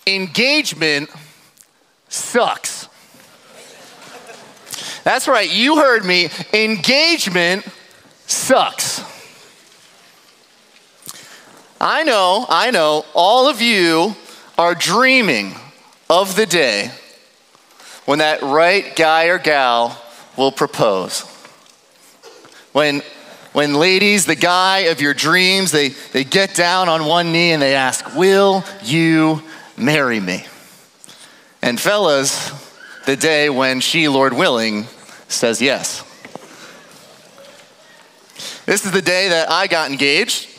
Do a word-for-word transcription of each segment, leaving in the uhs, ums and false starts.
engagement sucks. That's right, you heard me. Engagement sucks. I know, I know, all of you are dreaming of the day when that right guy or gal will propose. When, when ladies, the guy of your dreams, they, they get down on one knee and they ask, will you marry me? And fellas, the day when she, Lord willing, says yes. This is the day that I got engaged.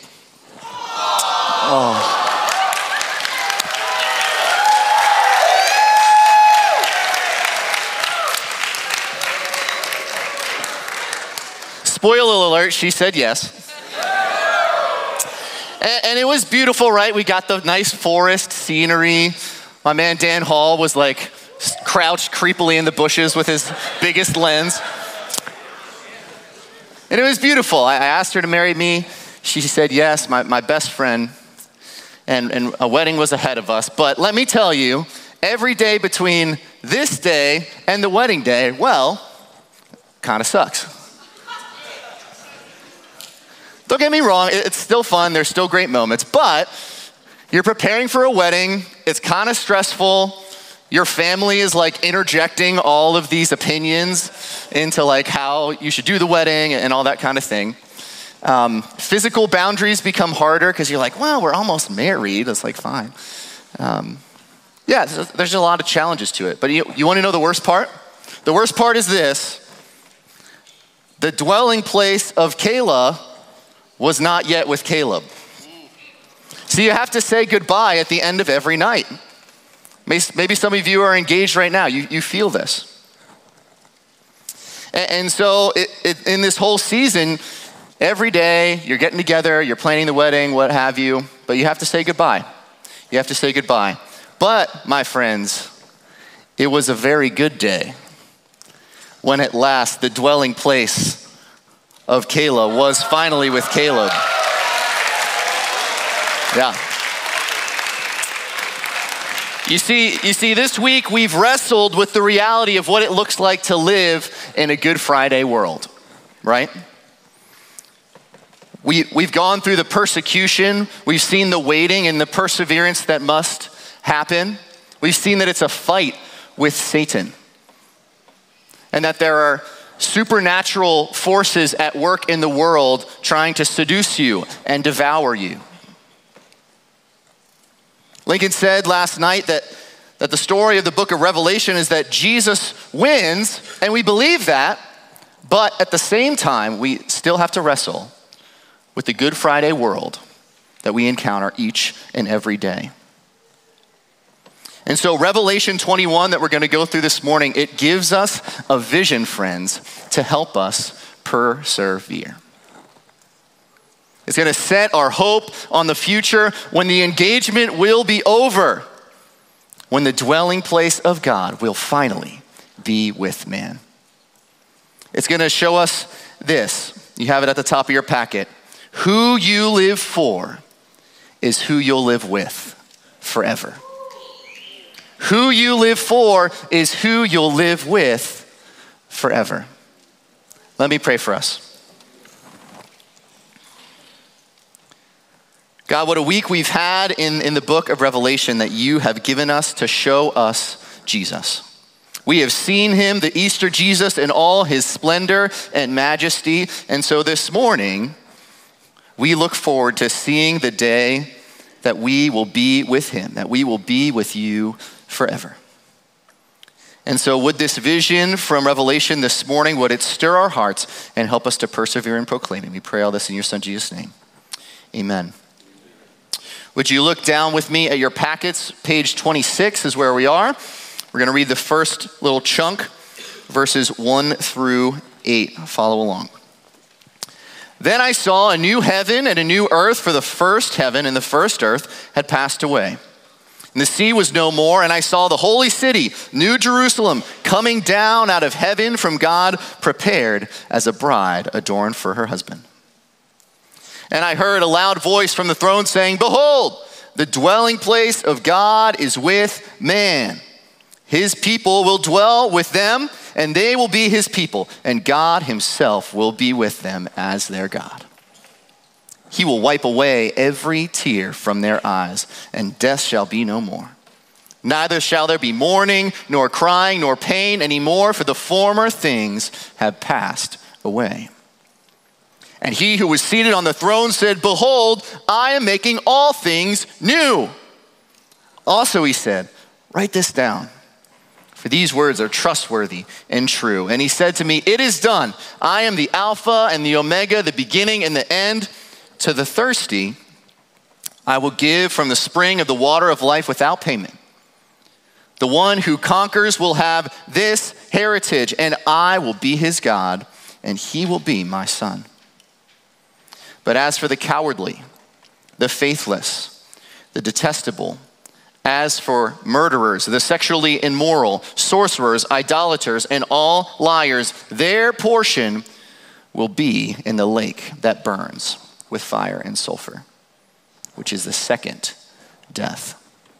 Oh. Spoiler alert, she said yes. And, and it was beautiful, right? We got the nice forest scenery. My man Dan Hall was like crouched creepily in the bushes with his biggest lens. And it was beautiful. I, I asked her to marry me. She said yes, my, my best friend. And, and a wedding was ahead of us. But let me tell you, every day between this day and the wedding day, well, kind of sucks. Don't get me wrong, it's still fun, there's still great moments, but you're preparing for a wedding, it's kind of stressful, your family is like interjecting all of these opinions into like how you should do the wedding and all that kind of thing. Um, physical boundaries become harder because you're like, well, we're almost married, it's like fine. Um, yeah, there's, there's a lot of challenges to it, but you, you want to know the worst part? The worst part is this: the dwelling place of Kayla was not yet with Caleb. So you have to say goodbye at the end of every night. Maybe some of you are engaged right now. You, you feel this. And, and so it, it, in this whole season, every day you're getting together, you're planning the wedding, what have you, but you have to say goodbye. You have to say goodbye. But, my friends, it was a very good day when at last the dwelling place of Kayla was finally with Caleb. Yeah. You see, you see, this week we've wrestled with the reality of what it looks like to live in a Good Friday world, right? We, we've gone through the persecution, we've seen the waiting and the perseverance that must happen. We've seen that it's a fight with Satan, and that there are supernatural forces at work in the world trying to seduce you and devour you. Lincoln said last night that, that the story of the book of Revelation is that Jesus wins, and we believe that, but at the same time, we still have to wrestle with the Good Friday world that we encounter each and every day. And so Revelation twenty-one that we're going to go through this morning, it gives us a vision, friends, to help us persevere. It's going to set our hope on the future when the engagement will be over, when the dwelling place of God will finally be with man. It's going to show us this. You have it at the top of your packet. Who you live for is who you'll live with forever. Who you live for is who you'll live with forever. Let me pray for us. God, what a week we've had in, in the book of Revelation that you have given us to show us Jesus. We have seen him, the Easter Jesus, in all his splendor and majesty. And so this morning, we look forward to seeing the day that we will be with him, that we will be with you forever. And so would this vision from Revelation this morning, would it stir our hearts and help us to persevere in proclaiming? We pray all this in your son Jesus' name. Amen. Would you look down with me at your packets? Page twenty-six is where we are. We're going to read the first little chunk, verses one through eight. Follow along. Then I saw a new heaven and a new earth, for the first heaven and the first earth had passed away. And the sea was no more, and I saw the holy city, New Jerusalem, coming down out of heaven from God, prepared as a bride adorned for her husband. And I heard a loud voice from the throne saying, "Behold, the dwelling place of God is with man. His people will dwell with them, and they will be his people, and God himself will be with them as their God. He will wipe away every tear from their eyes, and death shall be no more. Neither shall there be mourning, nor crying, nor pain anymore, for the former things have passed away. And he who was seated on the throne said, behold, I am making all things new. Also he said, write this down, for these words are trustworthy and true. And he said to me, it is done. I am the Alpha and the Omega, the beginning and the end. To the thirsty, I will give from the spring of the water of life without payment. The one who conquers will have this heritage, and I will be his God, and he will be my son. But as for the cowardly, the faithless, the detestable, as for murderers, the sexually immoral, sorcerers, idolaters, and all liars, their portion will be in the lake that burns with fire and sulfur, which is the second death.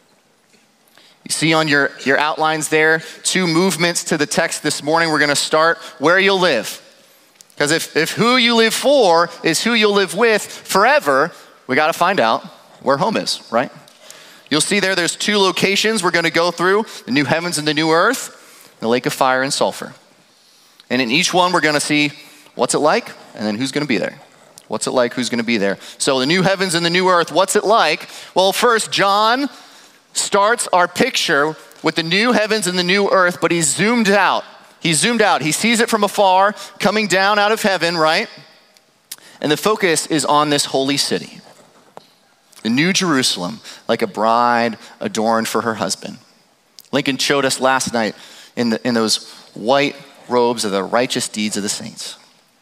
You see on your, your outlines there, two movements to the text this morning. We're going to start where you'll live. Because if, if who you live for is who you'll live with forever, we got to find out where home is, right? You'll see there, there's two locations we're going to go through, the new heavens and the new earth, the lake of fire and sulfur. And in each one, we're going to see what's it like, and then who's going to be there. What's it like? Who's going to be there? So the new heavens and the new earth, what's it like? Well, first, John starts our picture with the new heavens and the new earth, but he's zoomed out. He's zoomed out. He sees it from afar, coming down out of heaven, right? And the focus is on this holy city, the New Jerusalem, like a bride adorned for her husband. Lincoln showed us last night in, the, in those white robes of the righteous deeds of the saints.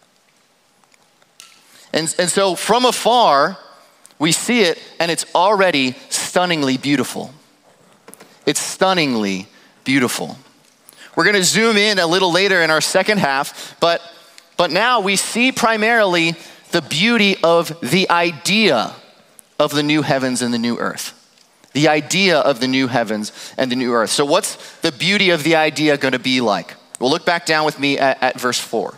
And, and so from afar, we see it, and it's already stunningly beautiful. It's stunningly beautiful. We're going to zoom in a little later in our second half, but, but now we see primarily the beauty of the idea of the new heavens and the new earth. The idea of the new heavens and the new earth. So what's the beauty of the idea going to be like? Well, look back down with me at, at verse four.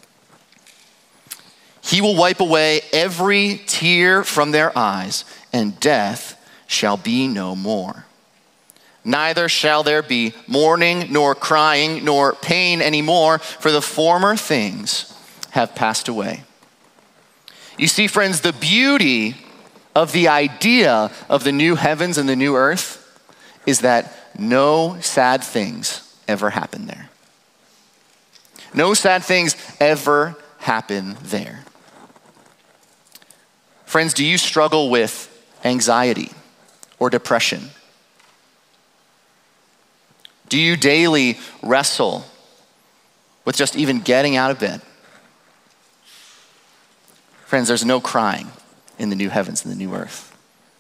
He will wipe away every tear from their eyes, and death shall be no more. Neither shall there be mourning, nor crying, nor pain anymore, for the former things have passed away. You see, friends, the beauty of the idea of the new heavens and the new earth is that no sad things ever happen there. No sad things ever happen there. Friends, do you struggle with anxiety or depression? Do you daily wrestle with just even getting out of bed? Friends, there's no crying in the new heavens and the new earth.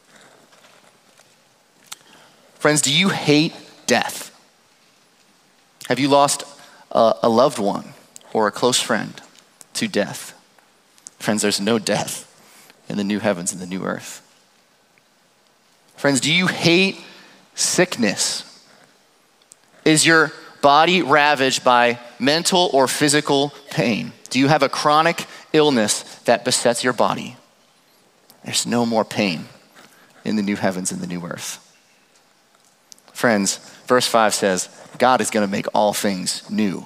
Friends, do you hate death? Have you lost a, a loved one or a close friend to death? Friends, there's no death in the new heavens and the new earth. Friends, do you hate sickness? Is your body ravaged by mental or physical pain? Do you have a chronic illness that besets your body? There's no more pain in the new heavens and the new earth. Friends, verse five says, God is going to make all things new.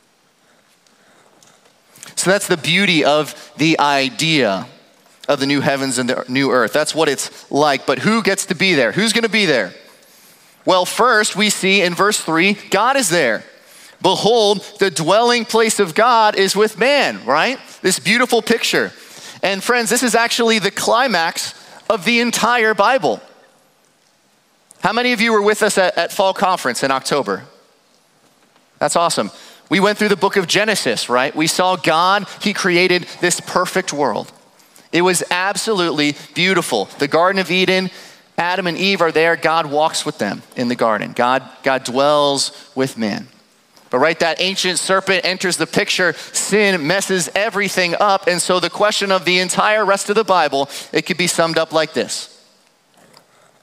So that's the beauty of the idea of the new heavens and the new earth. That's what it's like. But who gets to be there? Who's going to be there? Well, first we see in verse three, God is there. Behold, the dwelling place of God is with man, right? This beautiful picture. And friends, this is actually the climax of the entire Bible. How many of you were with us at, at Fall Conference in October? That's awesome. We went through the book of Genesis, right? We saw God, he created this perfect world. It was absolutely beautiful. The Garden of Eden, Adam and Eve are there. God walks with them in the garden. God, God dwells with man. But right, that ancient serpent enters the picture. Sin messes everything up. And so the question of the entire rest of the Bible, it could be summed up like this.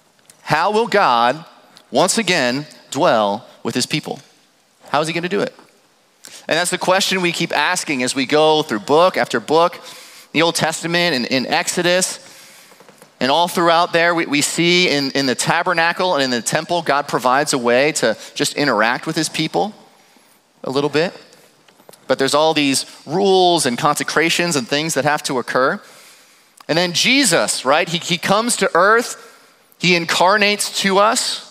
How will God once again dwell with his people? How is he going to do it? And that's the question we keep asking as we go through book after book, the Old Testament and in Exodus. And all throughout there, we, we see in, in the tabernacle and in the temple, God provides a way to just interact with his people a little bit. But there's all these rules and consecrations and things that have to occur. And then Jesus, right? He, he comes to earth. He incarnates to us.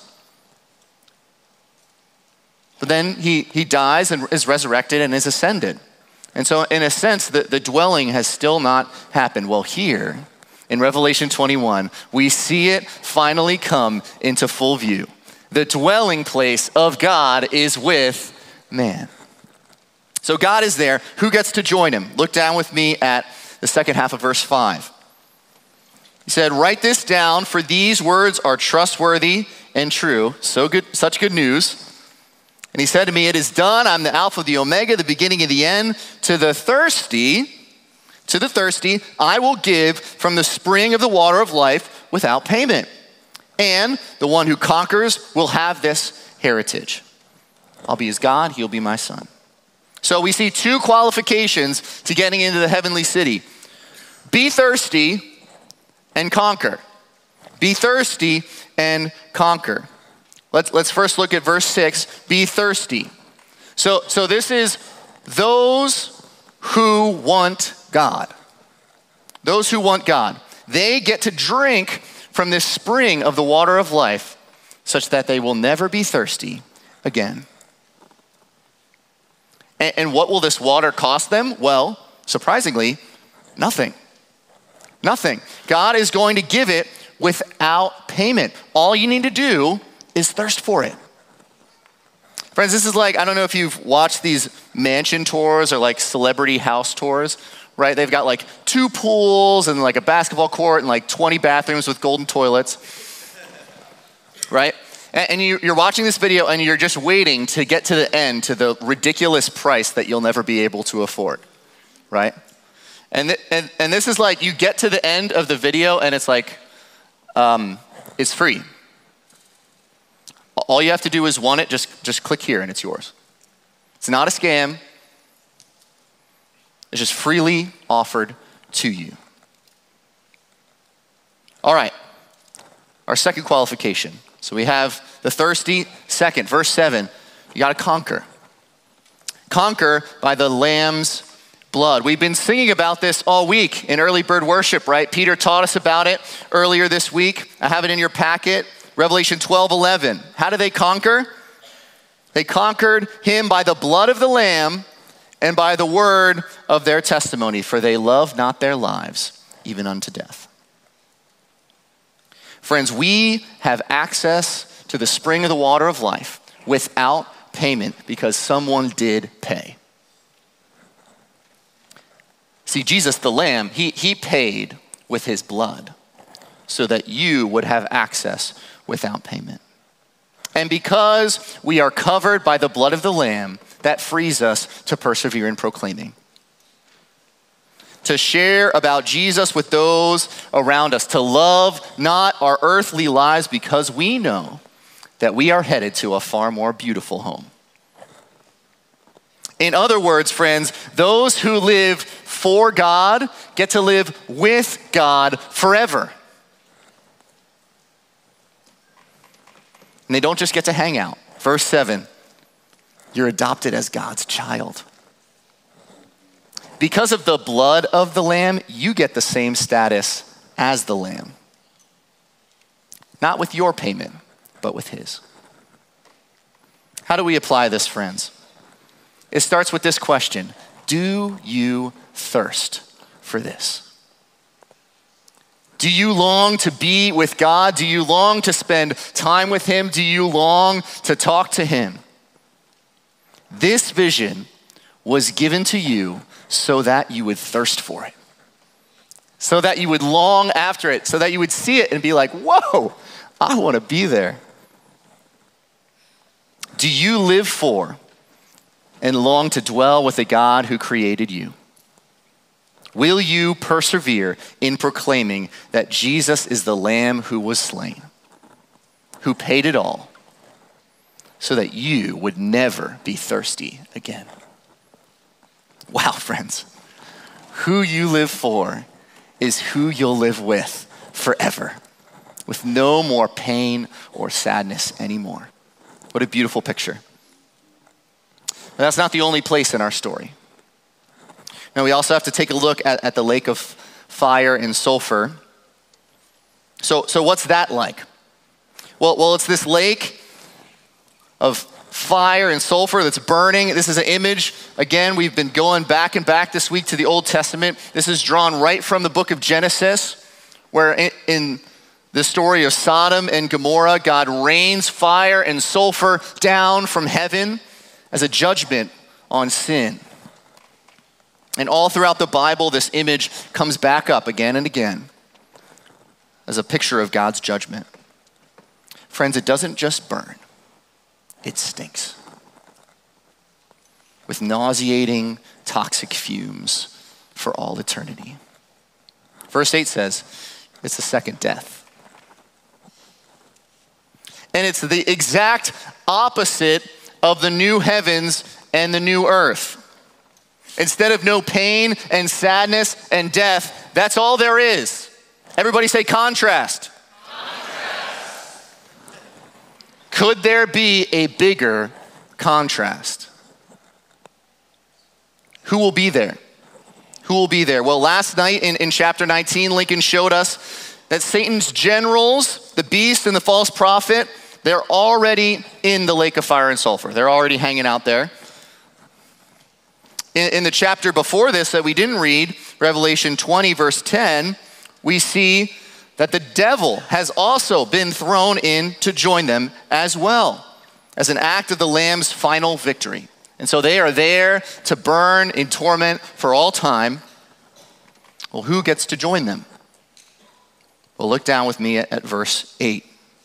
But then he, he dies and is resurrected and is ascended. And so in a sense, the, the dwelling has still not happened. Well, here in Revelation twenty-one, we see it finally come into full view. The dwelling place of God is with man. So God is there. Who gets to join him? Look down with me at the second half of verse five. He said, write this down, for these words are trustworthy and true. So good, such good news. And he said to me, it is done. I'm the Alpha, the Omega, the beginning and the end. To the thirsty, to the thirsty, I will give from the spring of the water of life without payment. And the one who conquers will have this heritage. I'll be his God, he'll be my son. So we see two qualifications to getting into the heavenly city. Be thirsty and conquer. Be thirsty and conquer. Let's, let's first look at verse six. Be thirsty. So, so this is those who want God. Those who want God. They get to drink from this spring of the water of life such that they will never be thirsty again. And, and what will this water cost them? Well, surprisingly, nothing. Nothing. God is going to give it without payment. All you need to do is thirst for it. Friends, this is like, I don't know if you've watched these mansion tours or like celebrity house tours, right? They've got like two pools and like a basketball court and like twenty bathrooms with golden toilets, right? And, and you, you're watching this video and you're just waiting to get to the end, to the ridiculous price that you'll never be able to afford, right? And, th- and, and this is like, you get to the end of the video and it's like, um, it's free. All you have to do is want it, just, just click here and it's yours. It's not a scam. It's just freely offered to you. All right, our second qualification. So we have the thirsty. Second, verse seven, you gotta conquer. Conquer by the Lamb's blood. We've been singing about this all week in early bird worship, right? Peter taught us about it earlier this week. I have it in your packet. Revelation twelve eleven. How did they conquer? They conquered him by the blood of the Lamb and by the word of their testimony, for they love not their lives, even unto death. Friends, we have access to the spring of the water of life without payment because someone did pay. See, Jesus, the Lamb, he, he paid with his blood so that you would have access without payment. And because we are covered by the blood of the Lamb, that frees us to persevere in proclaiming. To share about Jesus with those around us. To love not our earthly lives because we know that we are headed to a far more beautiful home. In other words, friends, those who live for God get to live with God forever. And they don't just get to hang out. Verse seven, you're adopted as God's child. Because of the blood of the Lamb, you get the same status as the Lamb. Not with your payment, but with his. How do we apply this, friends? It starts with this question. Do you thirst for this? Do you long to be with God? Do you long to spend time with him? Do you long to talk to him? This vision was given to you so that you would thirst for it. So that you would long after it. So that you would see it and be like, whoa, I want to be there. Do you live for and long to dwell with the God who created you? Will you persevere in proclaiming that Jesus is the Lamb who was slain? who paid it all so that you would never be thirsty again. Wow, friends, who you live for is who you'll live with forever, with no more pain or sadness anymore. What a beautiful picture. But that's not the only place in our story. Now, we also have to take a look at, at the lake of fire and sulfur. So, so what's that like? Well, well, it's this lake of fire and sulfur that's burning. This is an image. Again, we've been going back and back this week to the Old Testament. This is drawn right from the book of Genesis, where in, in the story of Sodom and Gomorrah, God rains fire and sulfur down from heaven as a judgment on sin. And all throughout the Bible, this image comes back up again and again as a picture of God's judgment. Friends, it doesn't just burn, it stinks with nauseating, toxic fumes for all eternity. Verse eight says, it's the second death. And it's the exact opposite of the new heavens and the new earth. Instead of no pain and sadness and death, that's all there is. Everybody say contrast. Contrast. Could there be a bigger contrast? Who will be there? Who will be there? Well, last night in, in chapter nineteen, Lincoln showed us that Satan's generals, the beast and the false prophet, they're already in the lake of fire and sulfur. They're already hanging out there. In, in the chapter before this that we didn't read, Revelation twenty, verse ten, we see that the devil has also been thrown in to join them as well, as an act of the Lamb's final victory. And so they are there to burn in torment for all time. Well, who gets to join them? Well, look down with me at, at verse eight.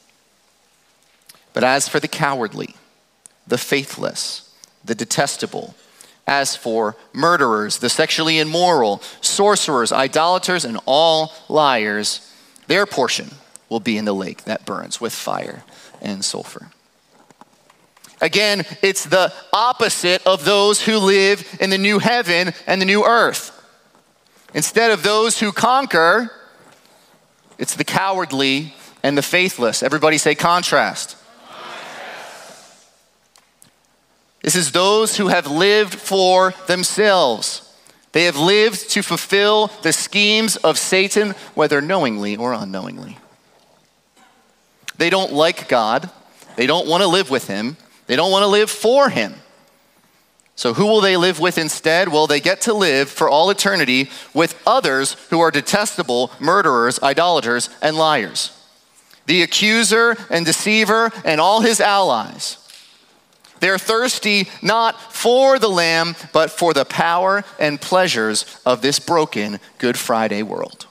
But as for the cowardly, the faithless, the detestable, as for murderers, the sexually immoral, sorcerers, idolaters, and all liars, their portion will be in the lake that burns with fire and sulfur. Again, it's the opposite of those who live in the new heaven and the new earth. Instead of those who conquer, it's the cowardly and the faithless. Everybody say contrast. Contrast. This is those who have lived for themselves. They have lived to fulfill the schemes of Satan, whether knowingly or unknowingly. They don't like God. They don't want to live with him. They don't want to live for him. So who will they live with instead? Well, they get to live for all eternity with others who are detestable, murderers, idolaters, and liars. The accuser and deceiver and all his allies. They're thirsty not for the Lamb, but for the power and pleasures of this broken Good Friday world.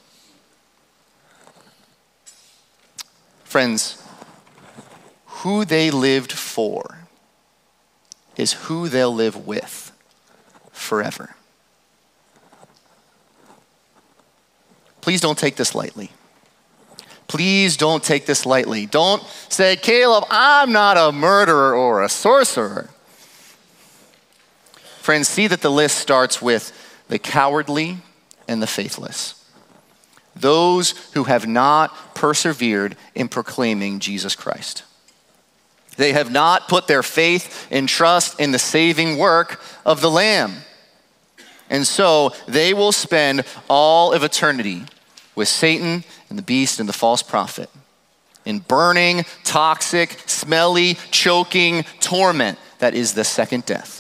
Friends, who they lived for is who they'll live with forever. Please don't take this lightly. Please don't take this lightly. Don't say, Caleb, I'm not a murderer or a sorcerer. Friends, see that the list starts with the cowardly and the faithless. Those who have not persevered in proclaiming Jesus Christ. They have not put their faith and trust in the saving work of the Lamb. And so they will spend all of eternity with Satan and the beast and the false prophet in burning, toxic, smelly, choking torment that is the second death.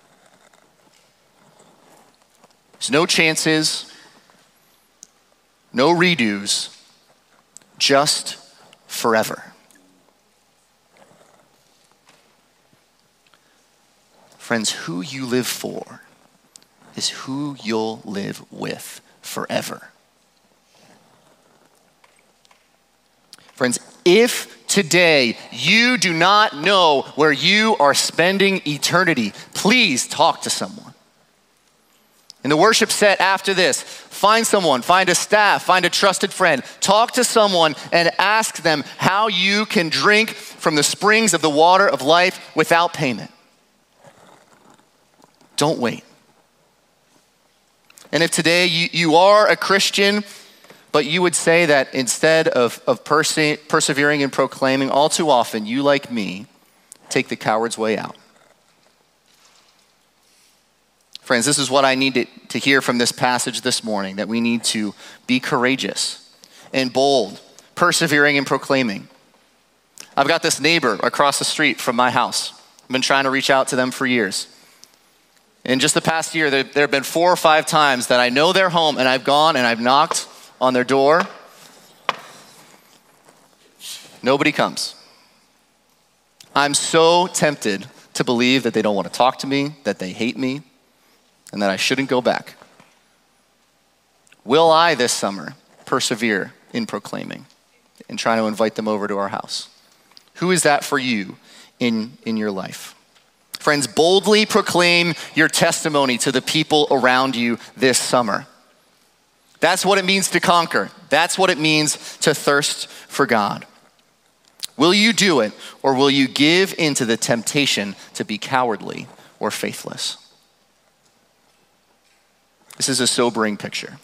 There's no chances, no redos, just forever. Friends, who you live for is who you'll live with forever. Friends, if today you do not know where you are spending eternity, please talk to someone. In the worship set after this, Find someone, find a staff, find a trusted friend. Talk to someone and ask them how you can drink from the springs of the water of life without payment. Don't wait. And if today you, you are a Christian, but you would say that instead of, of perse- persevering and proclaiming, all too often, you, like me, take the coward's way out. Friends, this is what I need to, to hear from this passage this morning, that we need to be courageous and bold, persevering and proclaiming. I've got this neighbor across the street from my house. I've been trying to reach out to them for years. In just the past year, there, there have been four or five times that I know they're home and I've gone and I've knocked on their door. Nobody comes. I'm so tempted to believe that they don't want to talk to me, that they hate me, and that I shouldn't go back. Will I this summer persevere in proclaiming and trying to invite them over to our house? Who is that for you in, in your life? Friends, boldly proclaim your testimony to the people around you this summer. That's what it means to conquer. That's what it means to thirst for God. Will you do it, or will you give into the temptation to be cowardly or faithless? This is a sobering picture.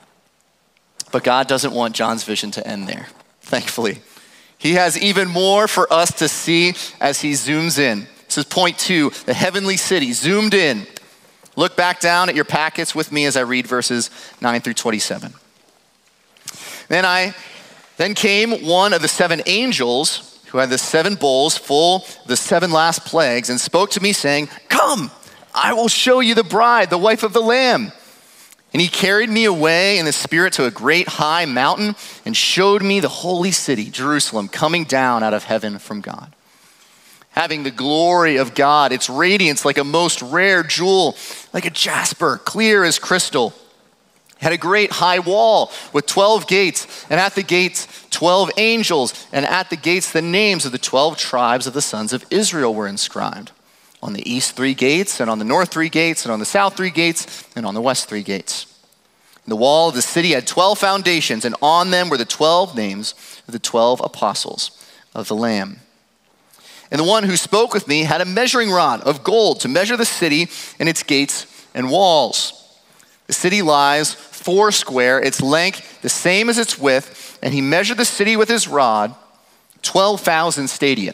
But God doesn't want John's vision to end there, thankfully. He has even more for us to see as he zooms in. This is point two, the heavenly city, zoomed in. Look back down at your packets with me as I read verses nine through twenty-seven. Then I, then came one of the seven angels who had the seven bowls full of the seven last plagues and spoke to me saying, "Come, I will show you the bride, the wife of the Lamb." And he carried me away in the spirit to a great high mountain and showed me the holy city, Jerusalem, coming down out of heaven from God, having the glory of God, its radiance like a most rare jewel, like a jasper, clear as crystal. It had a great high wall with twelve gates, and at the gates twelve angels, and at the gates the names of the twelve tribes of the sons of Israel were inscribed. On the east three gates, and on the north three gates, and on the south three gates, and on the west three gates. And the wall of the city had twelve foundations, and on them were the twelve names of the twelve apostles of the Lamb. And the one who spoke with me had a measuring rod of gold to measure the city and its gates and walls. The city lies four square, its length the same as its width, and he measured the city with his rod, twelve thousand stadia.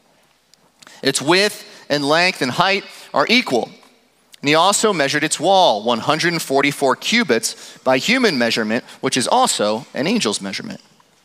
Its width and length and height are equal. And he also measured its wall, one hundred forty-four cubits by human measurement, which is also an angel's measurement.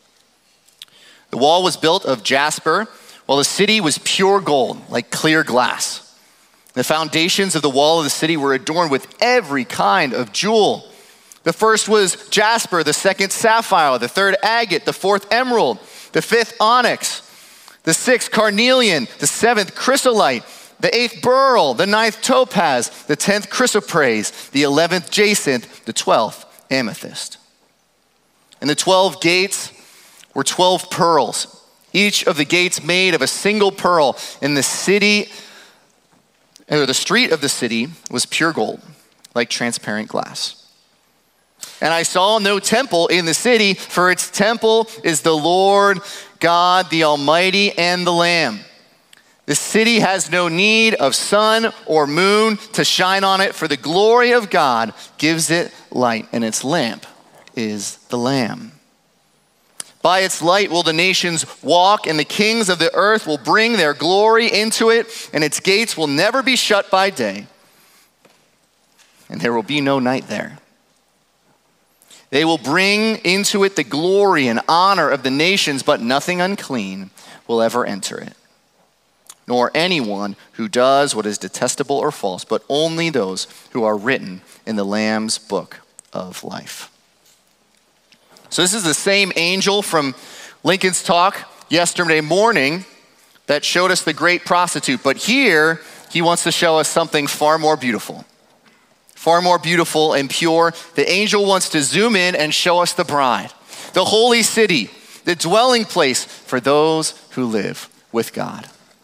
The wall was built of jasper, while the city was pure gold, like clear glass. The foundations of the wall of the city were adorned with every kind of jewel. The first was jasper, the second sapphire, the third agate, the fourth emerald, the fifth onyx, the sixth carnelian, the seventh chrysolite, the eighth beryl, the ninth topaz, the tenth chrysoprase, the eleventh jacinth, the twelfth amethyst. And the twelve gates were twelve pearls, each of the gates made of a single pearl. And the city, or the street of the city was pure gold, like transparent glass. And I saw no temple in the city, for its temple is the Lord God, the Almighty, and the Lamb. The city has no need of sun or moon to shine on it, for the glory of God gives it light, and its lamp is the Lamb. By its light will the nations walk, and the kings of the earth will bring their glory into it, and its gates will never be shut by day, and there will be no night there. They will bring into it the glory and honor of the nations, but nothing unclean will ever enter it, nor anyone who does what is detestable or false, but only those who are written in the Lamb's book of life. So this is the same angel from Lincoln's talk yesterday morning that showed us the great prostitute, but here he wants to show us something far more beautiful. Far more beautiful and pure. The angel wants to zoom in and show us the bride, the holy city, the dwelling place for those who live with God.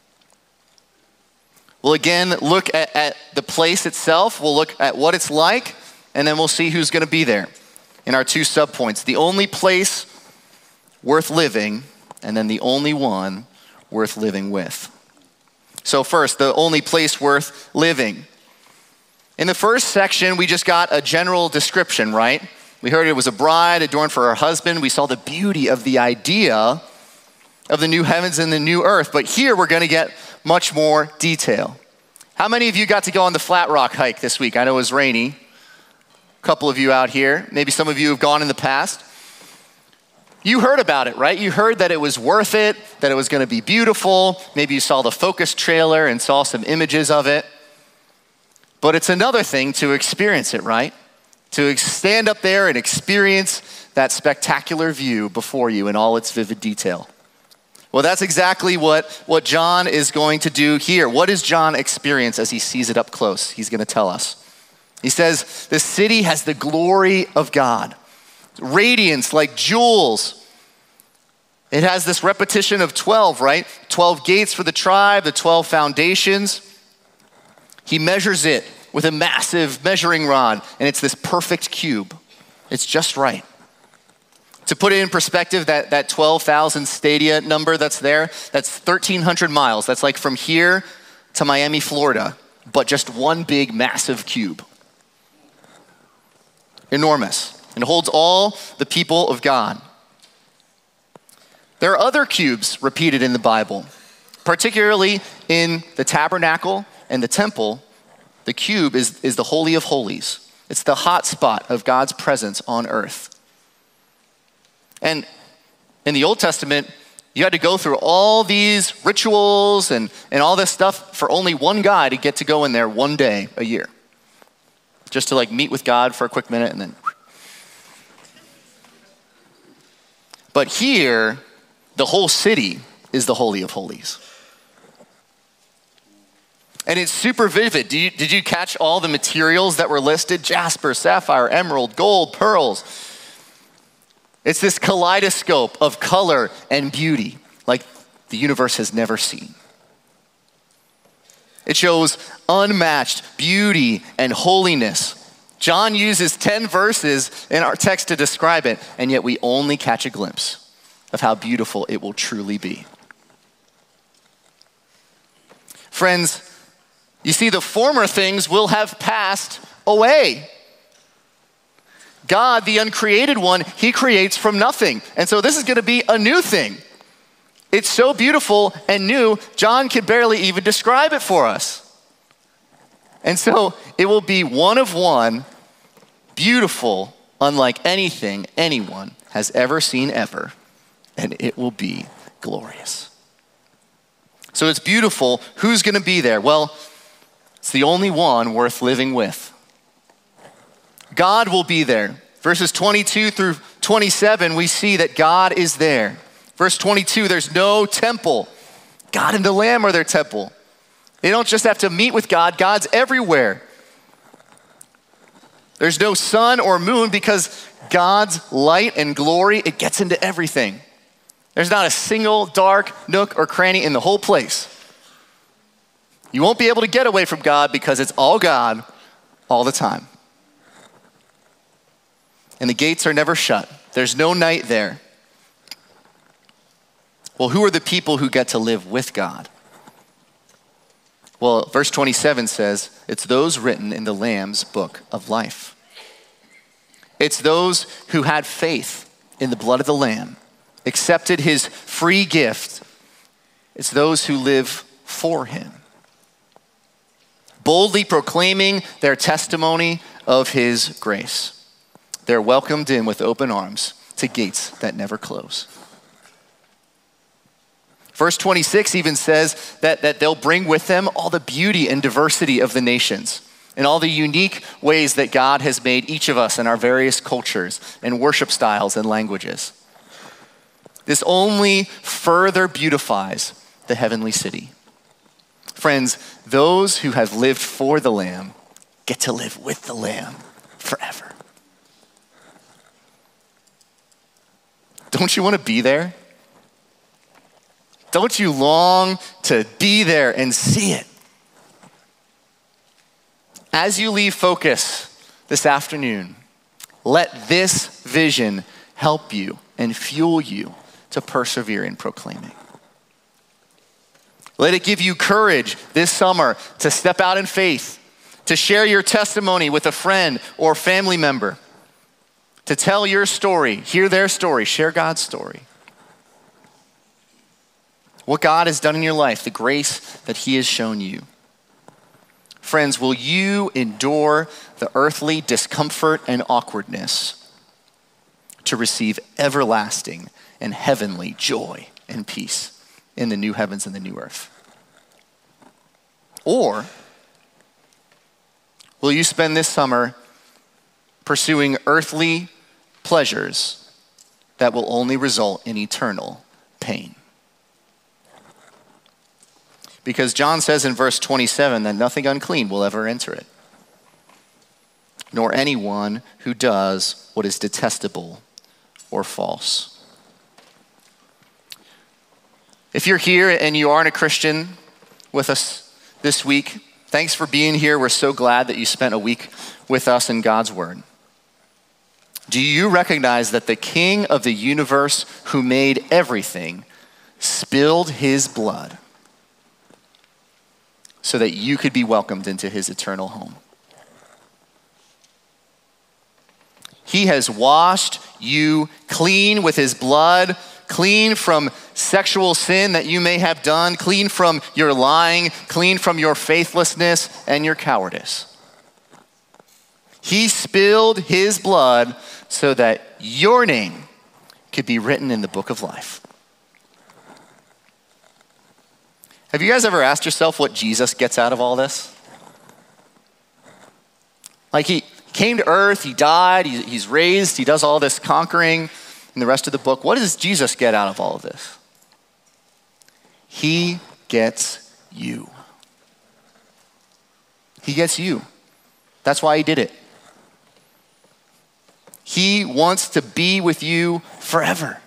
We'll again look at, at the place itself. We'll look at what it's like, and then we'll see who's going to be there. in our two subpoints, the only place worth living, and then the only one worth living with. So first, the only place worth living. In the first section, we just got a general description, right? We heard it was a bride adorned for her husband. We saw the beauty of the idea of the new heavens and the new earth. But here we're going to get much more detail. How many of you got to go on the Flat Rock hike this week? I know it was rainy. A couple of you out here. Maybe some of you have gone in the past. You heard about it, right? You heard that it was worth it, that it was going to be beautiful. Maybe you saw the Focus trailer and saw some images of it. But it's another thing to experience it, right? To stand up there and experience that spectacular view before you in all its vivid detail. Well, that's exactly what, what John is going to do here. What does John experience as he sees it up close? He's going to tell us. He says, the city has the glory of God. Radiance like jewels. It has this repetition of twelve, right? twelve gates for the tribe, the twelve foundations. He measures it with a massive measuring rod, and it's this perfect cube. It's just right. To put it in perspective, that, that twelve thousand stadia number that's there, that's thirteen hundred miles. That's like from here to Miami, Florida, but just one big, massive cube. Enormous. And holds all the people of God. There are other cubes repeated in the Bible, particularly in the tabernacle and the temple. The cube is, is the Holy of Holies. It's the hot spot of God's presence on earth. And in the Old Testament, you had to go through all these rituals and, and all this stuff for only one guy to get to go in there one day a year. Just to like meet with God for a quick minute and then. But here, the whole city is the Holy of Holies. And it's super vivid. Did you, did you catch all the materials that were listed? Jasper, sapphire, emerald, gold, pearls. It's this kaleidoscope of color and beauty like the universe has never seen. It shows unmatched beauty and holiness. John uses ten verses in our text to describe it, and yet we only catch a glimpse of how beautiful it will truly be. Friends, you see, the former things will have passed away. God, the uncreated one, he creates from nothing. And so this is going to be a new thing. It's so beautiful and new, John can barely even describe it for us. And so it will be one of one, beautiful, unlike anything anyone has ever seen ever, and it will be glorious. So it's beautiful. Who's going to be there? Well, it's the only one worth living with. God will be there. Verses twenty-two through twenty-seven, we see that God is there. Verse twenty-two, there's no temple. God and the Lamb are their temple. They don't just have to meet with God, God's everywhere. There's no sun or moon because God's light and glory, it gets into everything. There's not a single dark nook or cranny in the whole place. You won't be able to get away from God because it's all God all the time. And the gates are never shut. There's no night there. Well, who are the people who get to live with God? Well, verse twenty-seven says, it's those written in the Lamb's book of life. It's those who had faith in the blood of the Lamb, accepted his free gift. It's those who live for him, boldly proclaiming their testimony of his grace. They're welcomed in with open arms to gates that never close. Verse twenty-six even says that, that they'll bring with them all the beauty and diversity of the nations and all the unique ways that God has made each of us in our various cultures and worship styles and languages. This only further beautifies the heavenly city. Friends, those who have lived for the Lamb get to live with the Lamb forever. Don't you want to be there? Don't you long to be there and see it? As you leave Focus this afternoon, let this vision help you and fuel you to persevere in proclaiming. Let it give you courage this summer to step out in faith, to share your testimony with a friend or family member, to tell your story, hear their story, share God's story. What God has done in your life, the grace that he has shown you. Friends, will you endure the earthly discomfort and awkwardness to receive everlasting and heavenly joy and peace in the new heavens and the new earth? Or will you spend this summer pursuing earthly pleasures that will only result in eternal pain? Because John says in verse twenty-seven that nothing unclean will ever enter it, nor anyone who does what is detestable or false. If you're here and you aren't a Christian with us this week, thanks for being here. We're so glad that you spent a week with us in God's word. Do you recognize that the King of the universe who made everything spilled his blood so that you could be welcomed into his eternal home? He has washed you clean with his blood, clean from sexual sin that you may have done, clean from your lying, clean from your faithlessness and your cowardice. He spilled his blood so that your name could be written in the book of life. Have you guys ever asked yourself what Jesus gets out of all this? Like he came to earth, he died, he, he's raised, he does all this conquering in the rest of the book. What does Jesus get out of all of this? He gets you. He gets you. That's why he did it. He wants to be with you forever.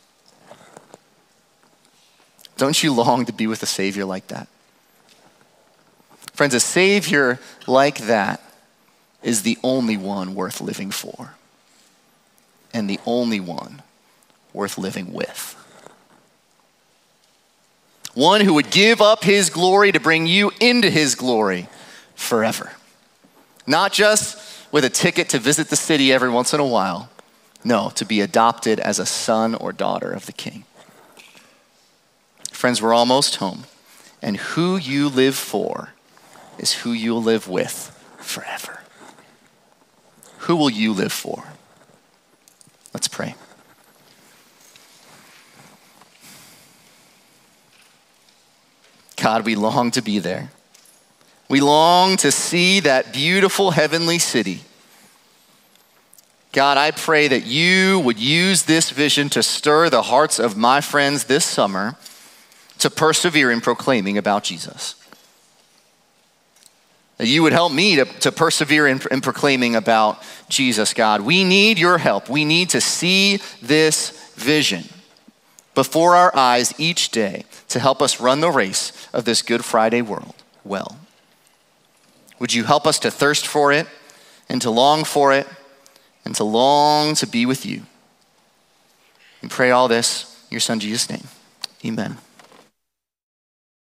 Don't you long to be with a Savior like that? Friends, a Savior like that is the only one worth living for, and the only one worth living with. One who would give up his glory to bring you into his glory forever. Not just with a ticket to visit the city every once in a while. No, to be adopted as a son or daughter of the King. Friends, we're almost home. And who you live for is who you'll live with forever. Who will you live for? Let's pray. God, we long to be there. We long to see that beautiful heavenly city. God, I pray that you would use this vision to stir the hearts of my friends this summer to persevere in proclaiming about Jesus. That you would help me to, to persevere in, in proclaiming about Jesus, God. We need your help. We need to see this vision before our eyes each day to help us run the race of this Good Friday world well. Would you help us to thirst for it and to long for it and to long to be with you? We pray all this in your son Jesus' name. Amen.